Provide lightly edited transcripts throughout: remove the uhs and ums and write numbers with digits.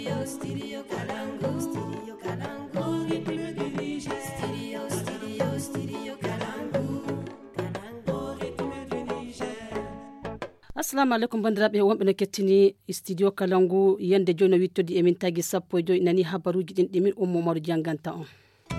Assalamu alaikum bandiraɓe wonɓe no kettini studio Kalangu yende joni no wittodi emin tagi sappo e joyi nani habaruji ɗin ɗimin Mamadou janganta on.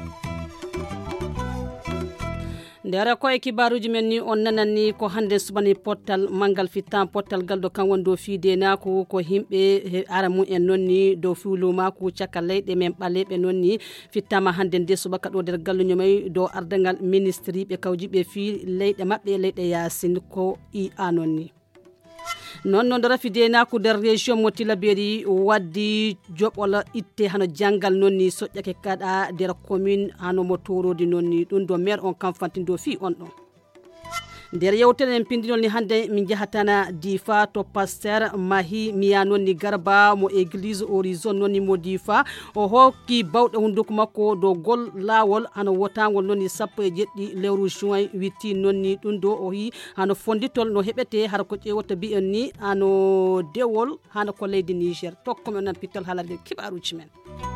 Ndera ko e kibaruji men ni on nanani ko hande subani portal mangal fitan portal galdo kan wondo fiide nako ko himbe aramu en nonni do fulo mako ciaka leyde men balebe nonni fitama hande de subaka do der gallo nyomay do ardangal ministry be kawjibe fi leyde mabbe leyde yasin ko I anonni non rafide na ko der région motila beri waddi jobola itte hano jangal nonni sojjake kada der commune hano motorodi nonni dun do maire on kamfantindo fi on don der yewten en pindinol ni hande min jahatana difa to pasteur mahi miyanon ni garba mo église horizon nonni mo difa o hokki bawde hunduko makko do gol lawol hano wotangol nonni sappo e jeddi lewru juin witti nonni dun do o hi hano fonditol no hebete har ko cewota bi en ni hano dewol hano ko leydi Niger tokko men nan pital halade kibaruji men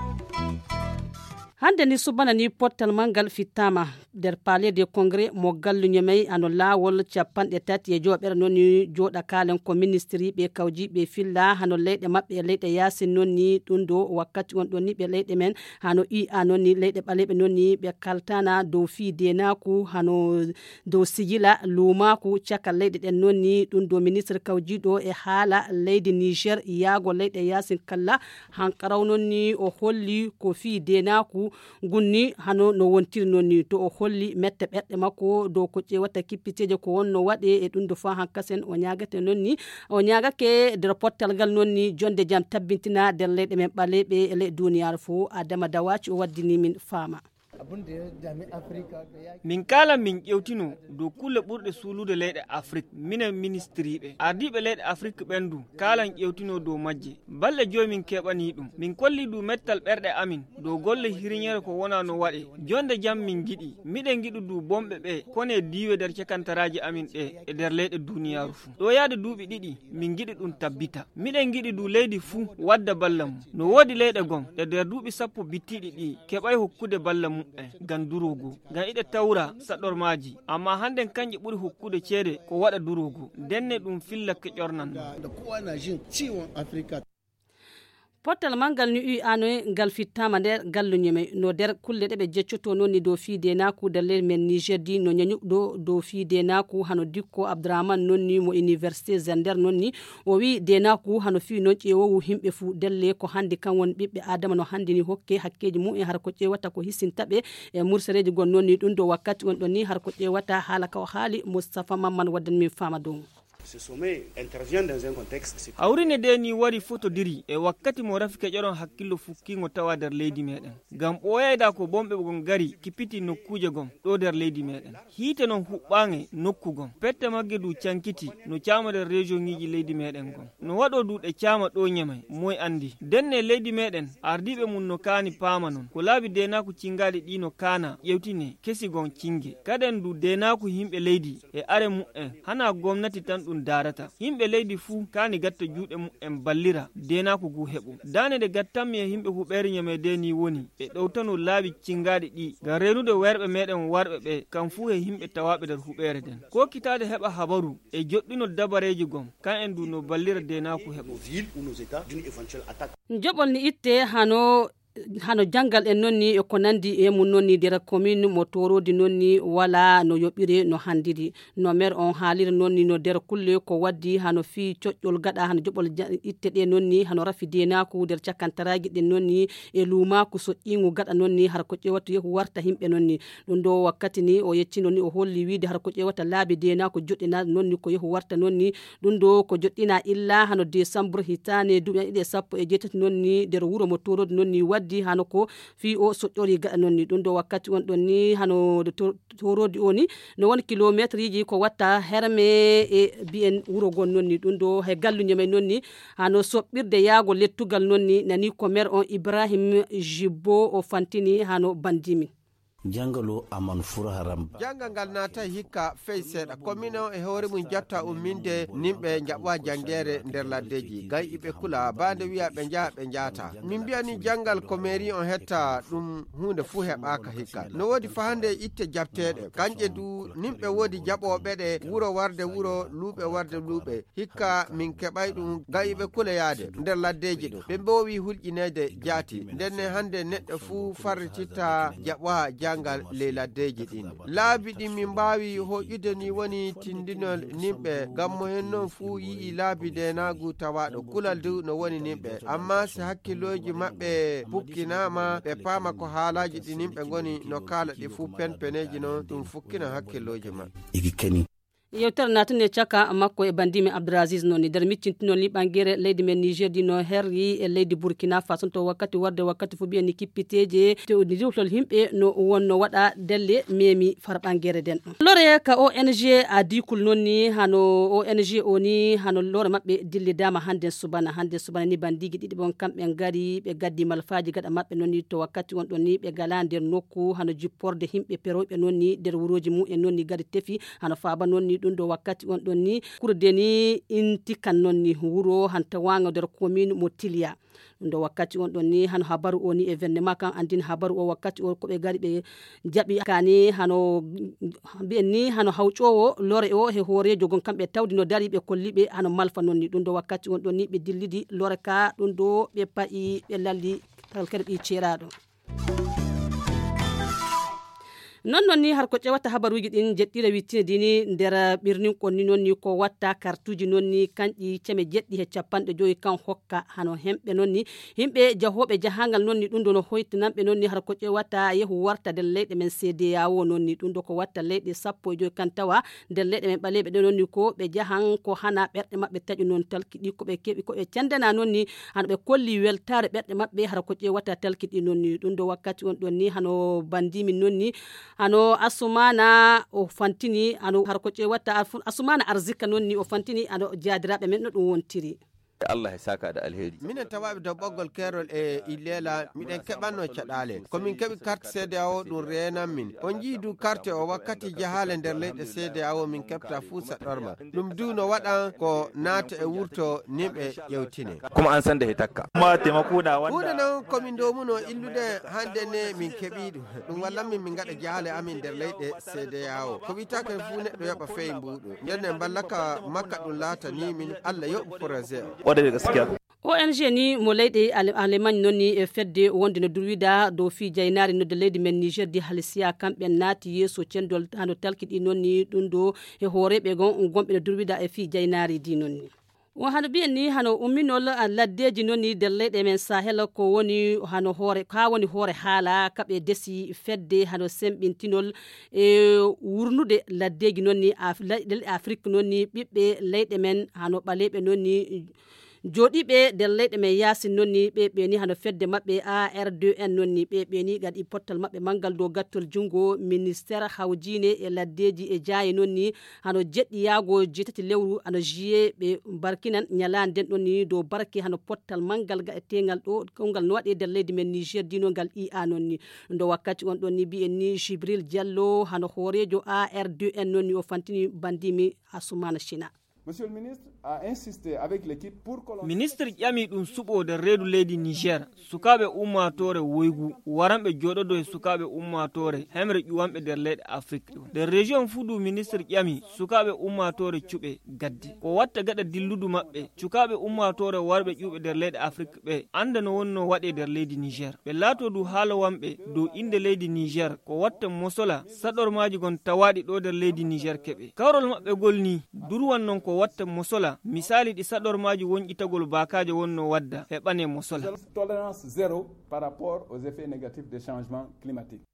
hande ni subana ni portal mangal fitama der palais de congrès mo gallu nyamay ano lawol capande tati e jobere nonni joda kalen ko ministry be kawji be filla hano leyde mabbe leyde yasin nonni dundo wakkati on donni be leyde men hano I anonni leyde balebe nonni be kaltana do fi denaku hano do sigila lumaku ciaka leyde den nonni dundo ministre kawji do e hala leydi Niger yago leyde yasin kala hankaraw nonni o holli ko fi denaku gunni hano no wontiri nonni to o holli mette bedde makko do ko cewata kippiteje ko wonno wade e dundo fa hankasen o nyaagate nonni o nyaagake der portal gal nonni jonde jam tabbintina der leyde men balebe le duniyar fo Adama Dawachi o waddini min fama min kala min ƴewtino dow kulle ɓurɗe suulude leyɗe Afrique minen ministri ɓe ardiɓe leyɗe Afrique ɓendu kalan ƴewtino dow majje balɗe joyi min keɓani ɗum min kolli du mettal ɓerɗe amin dow golle hiriñere ko wona no waɗe jonde jam min giɗi miɗen giɗu du bomɓe ɓe kone diwe nder cekantaraji amin ɗe e nder leyɗe duniyaru fuu ɗo yaade duuɓi ɗiɗi min giɗi ɗum tabbita miɗen giɗi du leydi fuu wadda balla mum no woodi leyɗe gon e nder duuɓi sappo bittiɗi ɗi keɓay hokkude balla mum gan durugo gan ide tawra sadormaji amma handen kanje buri hokkude cede ko wada durugo denne dum fillake ƴornan da kowa na jin ciwon Afrika portal mangal ni ano gal fitama der gallu nyeme no der kulle de be jeccoto nonni do fiide naku dalle men Niger di no nyanyu do fiide naku hano dikko Abdraman nonni mo université Zander nonni o wi de naku hano fi no cewo himbe fu dalle ko hande kan won bibbe adama no hande ni hokke hakkeji mu e har ko cewata ko hisintabe e mursareji gon nonni dun do wakkati on don ni har ko cewata hala ka hali Mustafa Mamman wadan mi fama do Ce sommet intervient dans un contexte awrine de ni wari photo diri e wakkati mo rafike ƴoron hakkillo fukkingo tawa der leydi meɗen gam ɓoyayda ko bomɓe gon gari kippiti nokkuje gon ɗo der leydi meɗen hiite non huɓɓange nokku gon pette magge du cankiti no cama der région ngiji leydi meɗen gon no waɗo du ɗe cama ɗo ñamay moy andi denne leydi meɗen ardiɓe mum no kaani paama non ko laabi denaku cingaɗi ɗi no kaana ƴewtine kesi gon cingue kaden du denaku himɓe leydi e are mu'en hana gomnati tan ɗum darata himɓe leydi fuu kani gatta juuɗe mu'en ballira denaku gu heɓu dane de gattammi e himɓe huɓere ñame de ni woni ɓe ɗowtano laabi cingaɗi ɗi ngam renude werɓe meɗen warɓe ɓe kam fuu e himɓe tawaɓe nder huɓere den ko kitade heɓa habaru e joɗɗino dabareji gon kan en du no ballira denaku heɓu joɓol ni itte hano jangal en nonni e ko nandi e mun nonni der commune mo torodi nonni wala no yobire no handiri no maire on haalir nonni no der kulle ko waddi hano fi cocciol gada hano jobol itte de nonni hano rafidena ko der cakantaraji den nonni e luma ko so ingu gada nonni har ko cewata yehu warta himbe nonni don do wakkati ni o yecci nonni o holli wiide har ko cewata laabi dena ko joddina nonni ko yehu warta nonni dun do ko joddina illa hano décembre hitane duɓe ide sappo e jeetati nonni der wuro mo torodi nonni di hano ko fi o soƴƴori ga nonni ɗum do wakkati on ɗon ni hano torodi oni no won kilométre ji ko watta herme e bien wuro gon nonni ɗum do he gallu nyame nonni hano soɓɓirde yaago lettugal nonni nani ko maire on Ibrahim Jibbo o fantini hano bandimi jangalo aman fura haram jangal nata hikka fey seeɗa commune e hoore mum jatta umminde nimɓe jaɓwa jangere nder laddeji gay iɓe kula bande wiya ɓe jaa ɓe jaata min mbiyani jangal ko mairie on hetta ɗum hunde fuu heɓaka hikka no wodi fahande itte jabteɗe kanje du nimɓe wodi jaɓoɓe ɗe wuro warde wuro luuɓe warde luuɓe hikka min keɓay ɗum gay iɓe kula yaade nder laddeji ɗo ɓe mbowi hulƴinede jaati ndenne hande neɗɗo fuu farrititta jaɓwa jangal ley laddeji ɗin laabi ɗin min mbawi hoƴude ni woni tindinol nimɓe gammo hen noon fuu yii laabi denagu tawaɗo kulal du no woni nimɓe amma so hakkilloji maɓɓe pukkinama ɓe paama ko haalaji ɗi nimɓe goni no kala ɗi fuu penpeneji noon ɗum fukkina hakkilloji maɓɓe igi keni yewtere natune caka makko e bandimi Abdoulaziz noni nder miccintinol ni ɓangere leydi men Niger dino herri e leydi Burkina Faso to wakkati warde wakkati fu bi'en ni kippiteje to diwtol himɓe no wonno waɗa delle memi far ɓangere den lore ka ONG a dikul nonni hano ONG oni hano lore maɓɓe dillidama hande subana ni bandigi ɗiɗi bon kamɓe gari ɓe gaddi malfaji gaɗa maɓɓe nonni to wakkati on ɗon ni ɓe gala nder nokku hano jipporde himɓe peroɓe nonni nder wuroji mum en nonni gadi tefi hano faaba nonni ɗum do wakkati on ɗon ni kurde ni intikan non ni wuro hanta wanga nder commune mo Tilia do wakkati on ɗon ni hano habaru o ni événement kan andin habaru o wakkati o ko ɓe gari ɓe jaɓi kani hano mbi'en ni hano hawƴowo lore o he hoorejo gon kamɓe tawdi no dari ɓe kolliɓe hano malfa non ni ɗum do wakkati on ɗon ni ɓe dillidi lore ka ɗum do ɓe pa'i ɓe lalli talkere ɓi ceeraɗo non ni har ko ƴewata habaruji ɗin jeɗɗire wittine dini nder ɓirnin konni noon ni ko watta kartuji noon ni kanƴi ceme jeɗɗi he capanɗe joyi kan hokka hano hemɓe noon ni himɓe jahoɓe jahangal noon ni ɗum do no hoytinanɓe noon ni har ko ƴewata yehu warta nder leyɗe men CEDEAO noon ni ɗum do ko watta leyɗe sappo e joyi kan tawa nder leyɗe men ɓaleɓe ɗe noon ni ko ɓe jahan ko hana ɓerɗe maɓɓe taƴu noon talkiɗi ko ɓe keɓi ko ɓe candana noon ni hano ɓe kolli weltare ɓerɗe maɓɓe har ko ƴewata talkiɗi noon ni ɗum do wakkati on ɗon ni hano bandimin noon ni hano Asumana o fantini hano har ko ƴewata Asumana Arzika noon ni o fantini hano jaadiraɓe men no ɗum wontiri Allah ya saka da alheri minen tawaɓe dow ɓoggol kerol e illela miɗen keɓanno caɗale komin keɓi carte CEDEAO ɗum renan min on jiidu carte o wakkati jahale nder leyɗe CEDEAO min keɓta fuu saɗɗorma ɗum du no waɗan ko naata e wurto nimɓe ƴewtine kuma an san da hitakka kuma taimakoda wanda hunde noon komin domuno illude hande ne min keɓi ɗum wallanmin min gaɗa jahale amin nder leyɗe CEDEAO ko witake fuu neɗɗo yoɓa feyi mbuɗo nden ballaka makka ɗum laatani min Allah yoɓ projet o ONG ni mo leyɗe Allemagne noon ni e fedde wonde no durwida dow fi jaynari nodde leydi men Niger di halsiya kamɓe naati yeeso cendol hano talkiɗi noon ni ɗum do e hooreɓe gonɓe no durwida e fi jaynari di noon ni o hano biyen ni hano umminol laddeji noon ni nder leyɗe men Sahel ko woni hano hoore ka woni hoore haala kaɓe desi fedde hano semɓintinol e wurnude laddeji noon ni leyɗe Afrique noon ni ɓiɓɓe leyɗe men hano ɓaleɓe noon ni joɗiɓe nder leyɗe men yasin noon ni ɓe ni hano fedde maɓɓe AR2N noon ni ɓe ni gaɗi pottal maɓɓe mangal dow gattol jungo ministére hawjine e laddeji e jaaye noon ni hano jeɗɗi yaago jeetati lewru hano juillet ɓe barkinan ñalande den ɗon ni dow barke hano pottal mangal gaɗetegal ɗo kongal no waɗe nder leydi men Niger dinogal IA noon ni ndo wakkati on ɗon ni mbi'en ni Jibril Diallo hano hoorejo AR2N noon ni o fantini bandimi Assoumana China. Monsieur le ministre a insisté avec l'équipe pour que ministre ƴami ɗum suɓo nder reedu leydi Niger sukaɓe ummatore woygu waranɓe joɗodo e sukaɓe ummatore hemre ƴuwanɓe nder leyɗe Afrique ɗo nder région fudu ministre ƴami sukaɓe ummatore cuɓe gaddi ko watta gaɗa dilludu maɓɓe sukaɓe ummatore warɓe ƴuɓe nder leyɗe Afrique ɓe anda no wonno waɗe nder leydi Niger ɓe laato du haalawanɓe dow inde leydi Niger ko watta mosola saɗormaji gon tawaɗi ɗo nder leydi Niger keɓe kawrol maɓɓe golni durwan non ko watta mosola misali ɗi saɗormaji wonƴitagol bakaje wonno wadda heɓane mosola tolérance zéro par rapport aux effets négatifs des changements climatiques.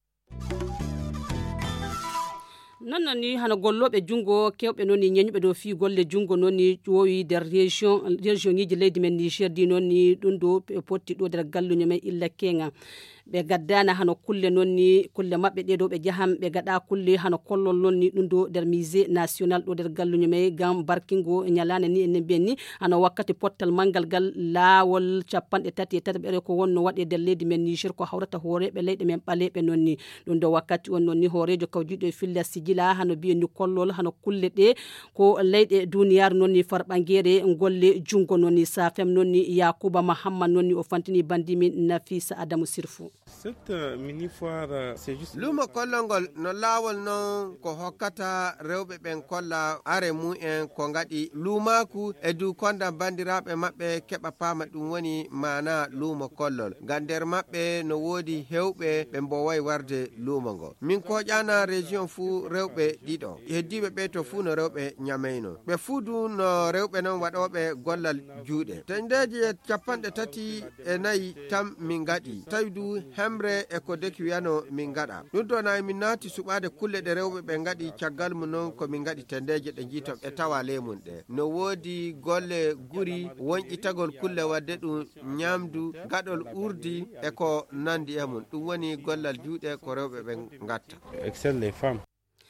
non ni hano golloɓe jungo kewɓe noon ni ñeñuɓe dow fi golle jungo noon ni ƴoowi nder région ŋiji leydi men Niger di noon ni ɗum do potti ɗo nder galluño men illa kenga be gaddana hano kulle nonni kulle mabbe de do be jaham be gada kulle hano kollol nonni dum do der musée national do der galluñu me gam barkingo nyalane ni en benni hano wakkati pottal mangal gal laawol capande tati be ko wonno wade der leydi men Niger ko hawrata hore be leyde men balebe nonni dum do wakkati on nonni horejo kawjudo filla sigila hano bi'en kollol hano kulle de ko leyde duniyar nonni farbangere golle jungo nonni safem nonni Yakuba Muhammad nonni o fantini bandimi Nafisa Adamu Sirfu. Cette mini foire c'est juste luma kollongol no lawol non ko hokkata rewbe ben kolla are mu en ko ngadi lumaku e du konda bandirabe mabbe keba pama dum woni mana luma kollol gander mabbe no wodi hewbe be mboway warde luma go min ko jana region fu rewbe dido heddibe be to fu no rewbe nyameyno be fudu no rewbe non wadobe gollal juude tendeje capande tati e nayi tam min ngadi tawdu hemre e ko deki wiano min ngada duddo na min nati subade kulle de rewbe be ngadi ciagal mun non ko min ngadi tendeje de jito e tawale mun de no wodi golle guri wonki tagol kulle wadde dum nyamdu gadol urdi e ko nandi e mun dum woni gollal juude ko rewbe be ngatta excel les femmes.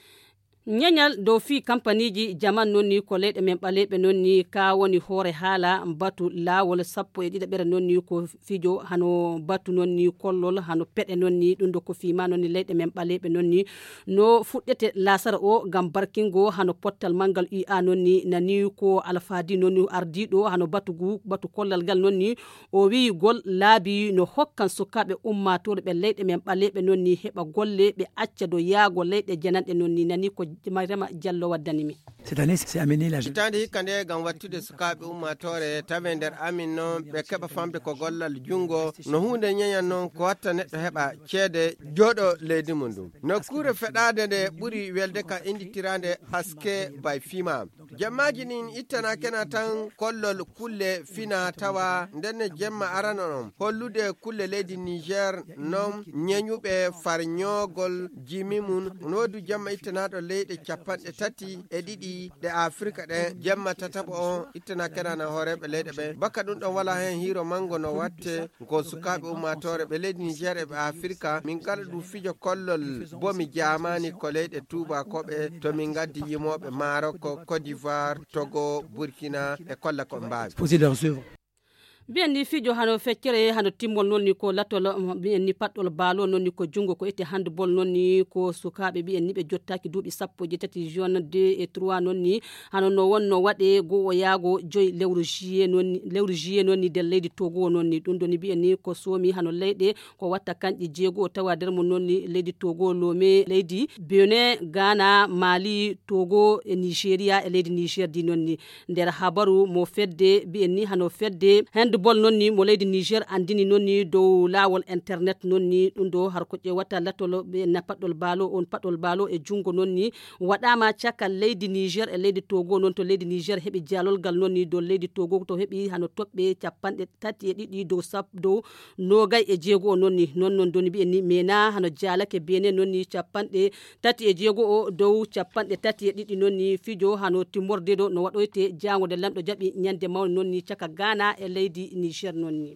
Nyanyal do fi kampaniji jaman nonni ko leyde men balebe nonni ka woni hore hala batu lawol sappo e dida bere nonni ko fijo hano batu nonni kollol hano pede nonni dum do ko fi ma nonni leyde men balebe nonni no fuddete lasara o gam barkingo hano pottal mangal IA nonni nani ko alfadi nonni ardido hano batu kollal gal nonni o wi gol laabi no hokkan sukabe ummatore be leyde men balebe nonni heba golle be acca do yaago leyde janande nonni nani ko Mariama Diallo wadanimi. Cette année c'est amené la tandi kande gam wattude sukabe ummatore tavender amin non be keba famde ko gollal jungo no hunde nyanyan non ko watta neddo heba cede jodo leydi mundum no kure fedade de buri welde ka inditirande haske by fima jammaji nin itana kena tan kollol kulle fina tawa ndenne jemma aranonom hollude kulle leydi Niger non nyenyube farnyogol jimimun nodu jamma itana do leyde capande tati e didi de Afrika de jamma tatabo on itana kena na horebe leyde be baka dun don wala hen hiro mango no watte ko sukabe ummatore be leydi Niger e Afrika min kala du fijo kollol bomi jamani ko leyde Touba kobe to min gaddi yimobe Maroko Côte d'Ivoire Togo Burkina e kolla ko mbaabi bien ni fijo hano feccere hano timmol nonni ko latol bien ni paddol balo nonni ko jungo ko ete handball nonni ko sukabe bien ni be jottaki duubi sappo jetati jaune 2 et 3 nonni hano no wonno wade go o yaago joy lewru juillet nonni del leydi Togo nonni dum doni bien ni ko somi hano leyde ko watta kanji jeego tawa der mon nonni leydi Togo Lomé leydi Benin Ghana Mali Togo e Nigeria e leydi Niger di nonni der habaru mo fedde bien ni hano fedde bol nonni mo leydi Niger andini nonni do lawol internet nonni dum do har ko je wata latolo be na paddol balo e jungo nonni wadama ciakal leydi Niger e leydi Togo non to leydi Niger hebi jalol gal nonni do leydi Togo to hebi hano tobbe capande tati e didi do sapdo nogay e jeego nonni non doni bi ni mena hano jalake bene nonni capande tati e jeego o do capande tati e didi nonni fijo hano timorde do no wadoyte jango de lamdo jabi nyande mawn nonni ciaka Ghana e leydi Niger nonni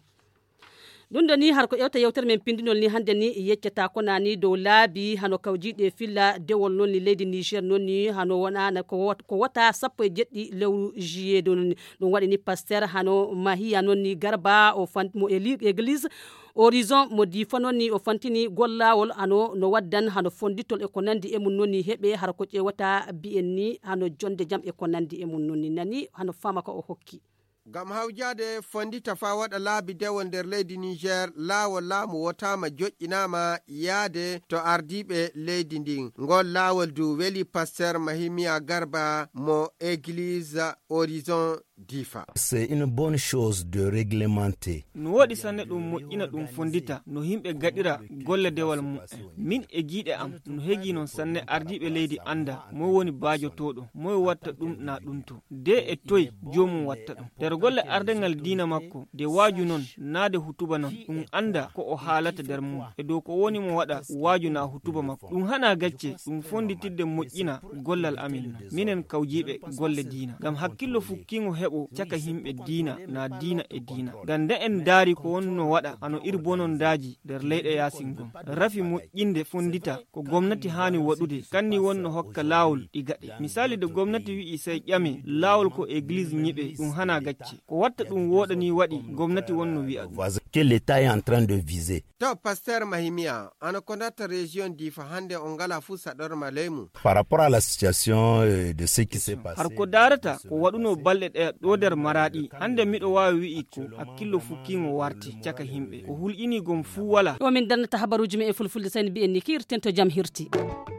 dundo ni har ko yewter men pindinol ni hande ni yeccata ko nani do laabi hano kawjide filla dewol nonni leydi Niger nonni hano wona ko wata sappo e jeddi lewru juillet don wadi ni pasteur hano mahiya nonni garba o fantmo église horizon mo di fanoni o fantini gollawol ano no waddan hano fonditol e ko nandi e mun nonni hebe har ko wata bi'enni hano jonde jam e ko nandi e mun nonni nani hano fama ko o hokki gam hawjade fondita fa wada laabi dewol nder leydi Niger laawol laamu wotama joƴƴinama yaade to ardibe leydi ndin ngol laawol du weli pasteur Mahimia Garba mo église horizon difa. C'est une bonne chose de réglementer. No wadi sanne dum moƴƴina dum fondita no himbe gadira golle dewal mu min e giide am no hegi non sanne ardibe leydi anda mo woni baajo todo mo watta dum na dum to de e toy jomum watta dum der golle ardengal diina makko de waaju non naade hutuba non dum anda ko o haalata der mum e do ko woni mo wada waaju na hutuba makko dum hana gacce dum fonditidde moƴƴina gollal amin minen kawjibe golle diina gam hakkillo fukkingo heɓo caka himɓe diina na diina e diina gande en daari ko wonno waɗa ano iri bonondaji nder leyɗe yasingon rafi moƴƴinde fondita ko gomnati hani waɗude kanni wonno hokka lawol ɗi gaɗe misali de gomnati wi'i sey ƴame lawol ko église ñiɓe ɗum hana gacce ko watta ɗum woɗani waɗi gomnati wonno wi'a ɗum que l'État est en train de viser. To pasteur Mahimia ana konata région difa hande on ngala fu saɗorma leymu Par rapport à la situation de ce qui s'est passé. har ko darata ko waɗuno balɗe ɗe ɗo nder maraɗi hande miɗo wawi wi'i ko hakkillo fukkigo warti caka himɓe ko hulƴinigom fu wala ɗo min dannata habaruji men e fulfulde sani mbi'en ni kirten to jam hirti